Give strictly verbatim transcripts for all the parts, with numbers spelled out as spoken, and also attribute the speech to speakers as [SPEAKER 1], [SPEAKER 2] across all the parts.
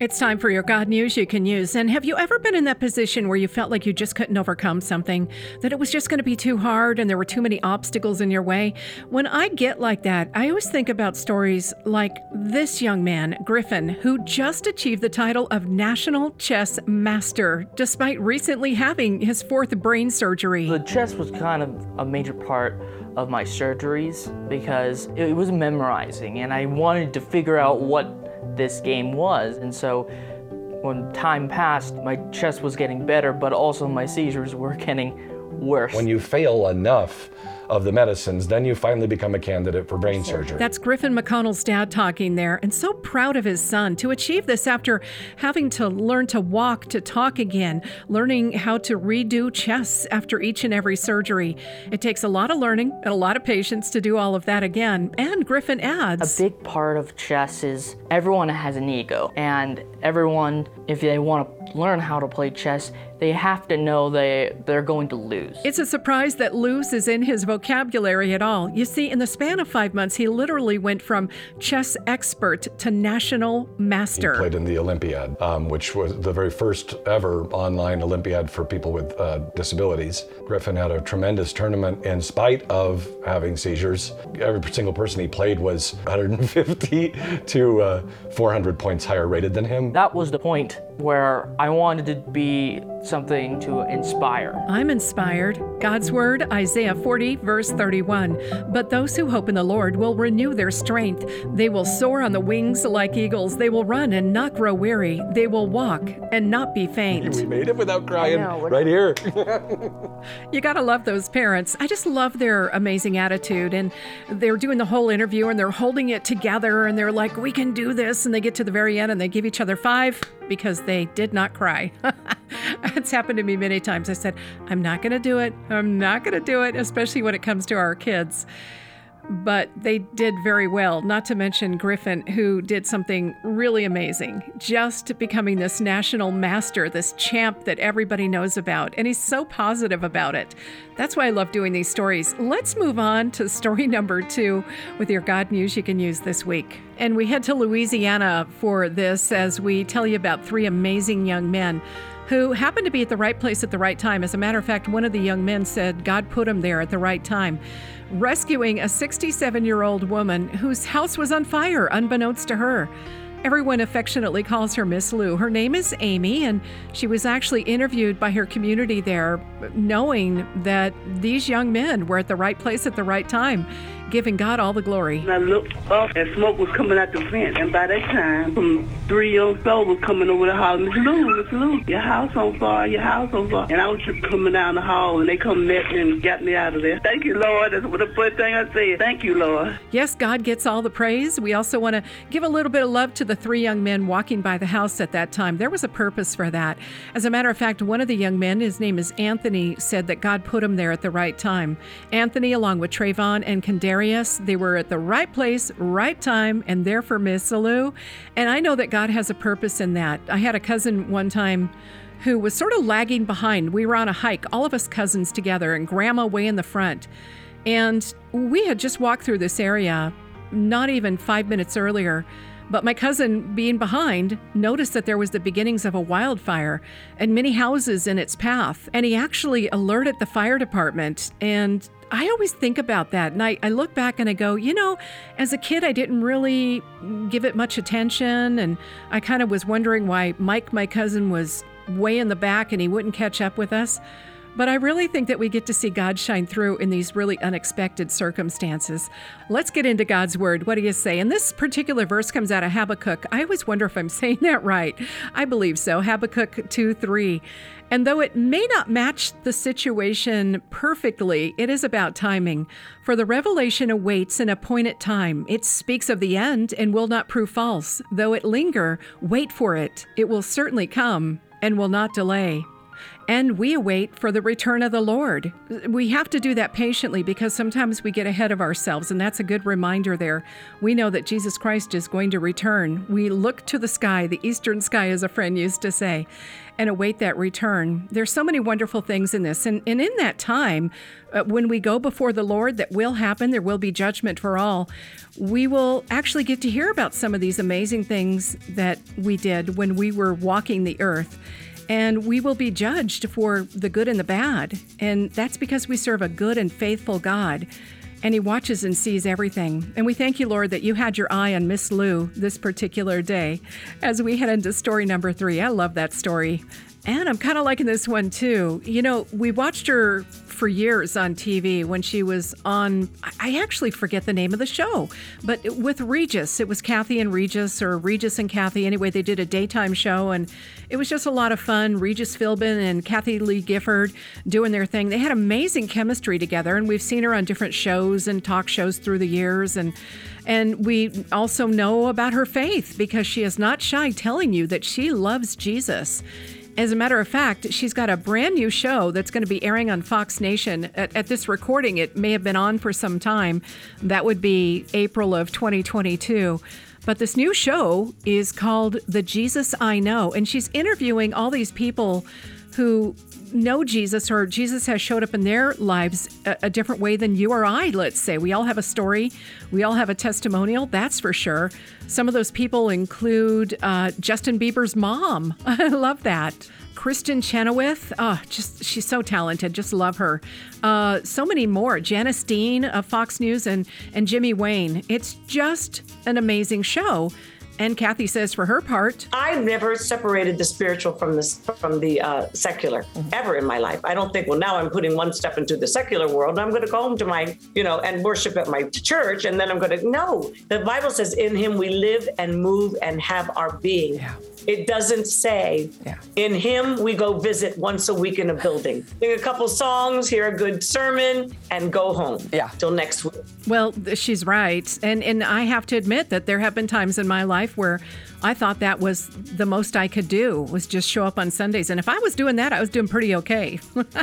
[SPEAKER 1] It's time for your God News you can use. And have you ever been in that position where you felt like you just couldn't overcome something, that it was just going to be too hard and there were too many obstacles in your way? When I get like that, I always think about stories like this young man, Griffin, who just achieved the title of National Chess Master, despite recently having his fourth brain surgery.
[SPEAKER 2] The chess was kind of a major part of my surgeries because it was memorizing and I wanted to figure out what this game was. And so when time passed, my chess was getting better, but also my seizures were getting worse.
[SPEAKER 3] When you fail enough of the medicines, then you finally become a candidate for brain surgery.
[SPEAKER 1] That's Griffin McConnell's dad talking there, and so proud of his son to achieve this after having to learn to walk, to talk again, learning how to redo chess after each and every surgery. It takes a lot of learning and a lot of patience to do all of that again. And Griffin adds,
[SPEAKER 2] a big part of chess is everyone has an ego, and everyone, if they want to learn how to play chess, they have to know they, they're going to lose.
[SPEAKER 1] It's a surprise that lose is in his vocabulary at all. You see, in the span of five months, he literally went from chess expert to national master.
[SPEAKER 3] He played in the Olympiad, um, which was the very first ever online Olympiad for people with uh, disabilities. Griffin had a tremendous tournament in spite of having seizures. Every single person he played was one hundred fifty to uh, four hundred points higher rated than him.
[SPEAKER 2] That was the point where I wanted to be something to inspire.
[SPEAKER 1] I'm inspired. God's word, Isaiah forty, verse thirty-one. But those who hope in the Lord will renew their strength. They will soar on the wings like eagles. They will run and not grow weary. They will walk and not be faint.
[SPEAKER 3] We made it without crying,
[SPEAKER 2] I know,
[SPEAKER 3] right here.
[SPEAKER 1] You gotta love those parents. I just love their amazing attitude. And they're doing the whole interview and they're holding it together and they're like, we can do this. And they get to the very end and they give each other five because they did not cry. It's happened to me many times. I said, I'm not going to do it. I'm not going to do it, especially when it comes to our kids. But they did very well, not to mention Griffin, who did something really amazing, just becoming this national master, this champ that everybody knows about. And he's so positive about it. That's why I love doing these stories. Let's move on to story number two with your God News you can use this week. And we head to Louisiana for this as we tell you about three amazing young men who happened to be at the right place at the right time. As a matter of fact, one of the young men said God put him there at the right time, rescuing a sixty-seven-year-old woman whose house was on fire, unbeknownst to her. Everyone affectionately calls her Miss Lou. Her name is Amy, and she was actually interviewed by her community there, knowing that these young men were at the right place at the right time, giving God all the glory.
[SPEAKER 4] And I looked up and smoke was coming out the vent, and by that time, some three young souls was coming over the hall. Miss Lou, Miss Lou, your house on fire, your house on fire. And I was just coming down the hall, and they come met me and got me out of there. Thank you, Lord. That's what the first thing I said. Thank you, Lord.
[SPEAKER 1] Yes, God gets all the praise. We also want to give a little bit of love to the three young men walking by the house at that time. There was a purpose for that. As a matter of fact, one of the young men, his name is Anthony, said that God put him there at the right time. Anthony, along with Trayvon and Kendarius, they were at the right place, right time, and there for Miss Lou. And I know that God has a purpose in that. I had a cousin one time who was sort of lagging behind. We were on a hike, all of us cousins together, and Grandma way in the front. And we had just walked through this area not even five minutes earlier. But my cousin, being behind, noticed that there was the beginnings of a wildfire and many houses in its path. And he actually alerted the fire department. And I always think about that. And I, I look back and I go, you know, as a kid, I didn't really give it much attention. And I kind of was wondering why Mike, my cousin, was way in the back and he wouldn't catch up with us. But I really think that we get to see God shine through in these really unexpected circumstances. Let's get into God's word. What do you say? And this particular verse comes out of Habakkuk. I always wonder if I'm saying that right. I believe so. Habakkuk two three. And though it may not match the situation perfectly, it is about timing. For the revelation awaits an appointed time. It speaks of the end and will not prove false. Though it linger, wait for it. It will certainly come and will not delay. And we await for the return of the Lord. We have to do that patiently because sometimes we get ahead of ourselves, and that's a good reminder there. We know that Jesus Christ is going to return. We look to the sky, the eastern sky, as a friend used to say, and await that return. There's so many wonderful things in this. And, and in that time, uh, when we go before the Lord, that will happen. There will be judgment for all. We will actually get to hear about some of these amazing things that we did when we were walking the earth. And we will be judged for the good and the bad. And that's because we serve a good and faithful God. And he watches and sees everything. And we thank you, Lord, that you had your eye on Miss Lou this particular day as we head into story number three. I love that story. And I'm kind of liking this one, too. You know, we watched her for years on T V when she was on, I actually forget the name of the show, but with Regis. It was Kathy and Regis, or Regis and Kathy. Anyway, they did a daytime show, and it was just a lot of fun. Regis Philbin and Kathy Lee Gifford doing their thing. They had amazing chemistry together, and we've seen her on different shows and talk shows through the years. And And we also know about her faith because she is not shy telling you that she loves Jesus. As a matter of fact, she's got a brand new show that's going to be airing on Fox Nation. At, at this recording, it may have been on for some time. That would be April of twenty twenty-two. But this new show is called The Jesus I Know, and she's interviewing all these people who know Jesus, or Jesus has showed up in their lives a, a different way than you or I, let's say. We all have a story. We all have a testimonial, that's for sure. Some of those people include uh, Justin Bieber's mom. I love that. Kristen Chenoweth, oh, just she's so talented. Just love her. Uh, so many more. Janice Dean of Fox News and, and Jimmy Wayne. It's just an amazing show. And Kathy says for her part,
[SPEAKER 5] I never separated the spiritual from the, from the uh, secular, mm-hmm. ever in my life. I don't think, well, now I'm putting one step into the secular world, and I'm going to go home to my, you know, and worship at my church, and then I'm going to, no. The Bible says in him we live and move and have our being. Yeah. It doesn't say, yeah. in him we go visit once a week in a building. Sing a couple songs, hear a good sermon, and go home. Yeah. Till next week.
[SPEAKER 1] Well, she's right. And and I have to admit that there have been times in my life where I thought that was the most I could do, was just show up on Sundays. And if I was doing that, I was doing pretty okay.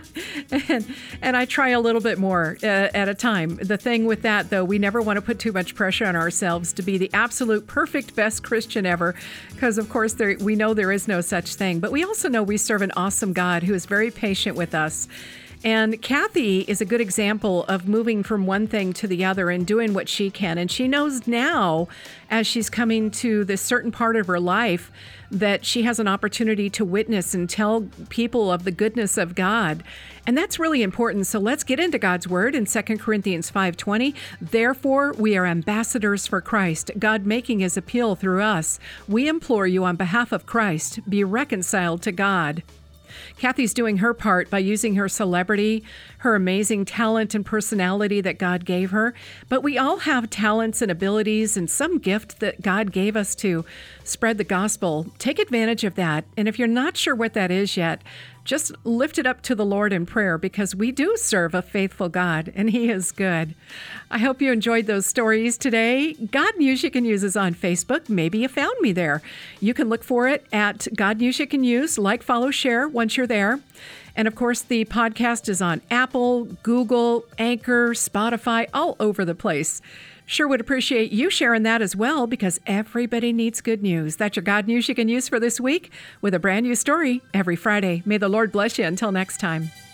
[SPEAKER 1] and, and I try a little bit more uh, at a time. The thing with that, though, we never want to put too much pressure on ourselves to be the absolute perfect best Christian ever, because, of course, there, we know there is no such thing. But we also know we serve an awesome God who is very patient with us. And Kathy is a good example of moving from one thing to the other and doing what she can. And she knows now, as she's coming to this certain part of her life, that she has an opportunity to witness and tell people of the goodness of God. And that's really important. So let's get into God's word in Second Corinthians five twenty. Therefore, we are ambassadors for Christ, God making his appeal through us. We implore you on behalf of Christ, be reconciled to God. Kathy's doing her part by using her celebrity, her amazing talent and personality that God gave her. But we all have talents and abilities and some gift that God gave us to spread the gospel. Take advantage of that. And if you're not sure what that is yet, just lift it up to the Lord in prayer, because we do serve a faithful God, and he is good. I hope you enjoyed those stories today. God News You Can Use is on Facebook. Maybe you found me there. You can look for it at God News You Can Use. Like, follow, share once you're there. And of course, the podcast is on Apple, Google, Anchor, Spotify, all over the place. Sure would appreciate you sharing that as well, because everybody needs good news. That's your God News You Can Use for this week, with a brand new story every Friday. May the Lord bless you until next time.